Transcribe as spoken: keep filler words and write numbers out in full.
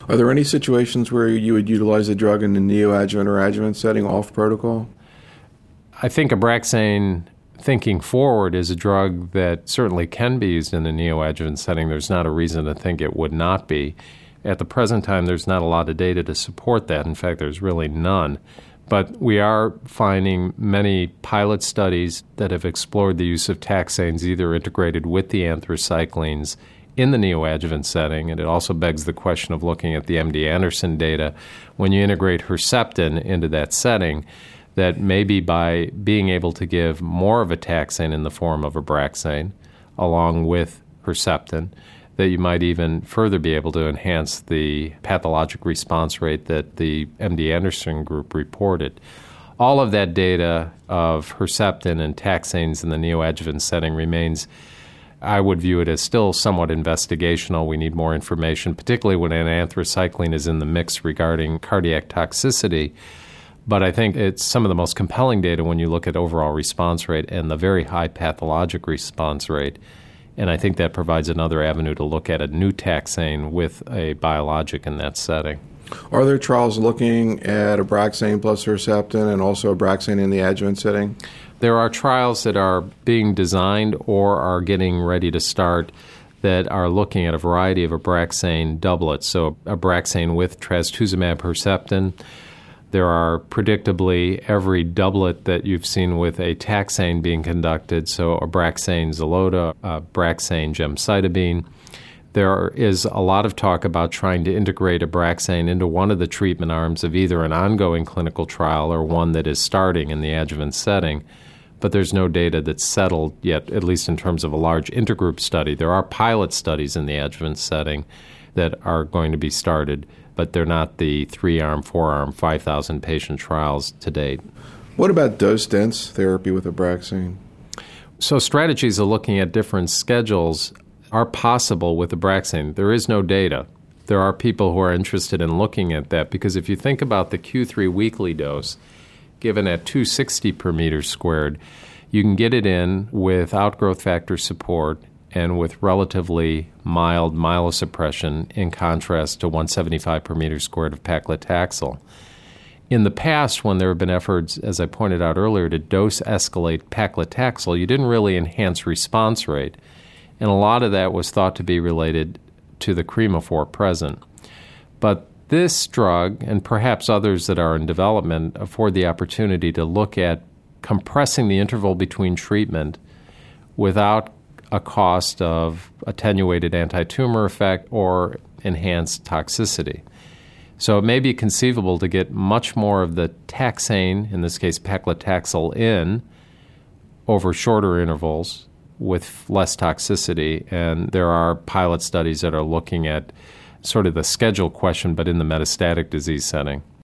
Are there any situations where you would utilize the drug in the neoadjuvant or adjuvant setting off protocol? I think Abraxane, thinking forward, is a drug that certainly can be used in the neoadjuvant setting. There's not a reason to think it would not be. At the present time, there's not a lot of data to support that. In fact, there's really none. But we are finding many pilot studies that have explored the use of taxanes either integrated with the anthracyclines in the neoadjuvant setting, and it also begs the question of looking at the M D Anderson data. When you integrate Herceptin into that setting, that maybe by being able to give more of a taxane in the form of Abraxane along with Herceptin, that you might even further be able to enhance the pathologic response rate that the M D Anderson group reported. All of that data of Herceptin and taxanes in the neoadjuvant setting remains, I would view it as still somewhat investigational. We need more information, particularly when an anthracycline is in the mix regarding cardiac toxicity. But I think it's some of the most compelling data when you look at overall response rate and the very high pathologic response rate. And I think that provides another avenue to look at a new taxane with a biologic in that setting. Are there trials looking at Abraxane plus Herceptin and also Abraxane in the adjuvant setting? There are trials that are being designed or are getting ready to start that are looking at a variety of Abraxane doublets. So Abraxane with trastuzumab Herceptin. There are predictably every doublet that you've seen with a taxane being conducted, so Abraxane Xeloda, Abraxane gemcitabine. There is a lot of talk about trying to integrate Abraxane into one of the treatment arms of either an ongoing clinical trial or one that is starting in the adjuvant setting, but there's no data that's settled yet, at least in terms of a large intergroup study. There are pilot studies in the adjuvant setting that are going to be started, but they're not the three-arm, four-arm, five thousand patient trials to date. What about dose-dense therapy with Abraxane? So strategies of looking at different schedules are possible with Abraxane. There is no data. There are people who are interested in looking at that because if you think about the Q three weekly dose given at two hundred sixty per meter squared, you can get it in with outgrowth factor support and with relatively mild myelosuppression in contrast to one hundred seventy-five per meter squared of paclitaxel. In the past, when there have been efforts, as I pointed out earlier, to dose escalate paclitaxel, you didn't really enhance response rate, and a lot of that was thought to be related to the chemophore present. But this drug, and perhaps others that are in development, afford the opportunity to look at compressing the interval between treatment without a cost of attenuated anti-tumor effect or enhanced toxicity. So it may be conceivable to get much more of the taxane, in this case paclitaxel, in over shorter intervals with less toxicity. And there are pilot studies that are looking at sort of the schedule question, but in the metastatic disease setting.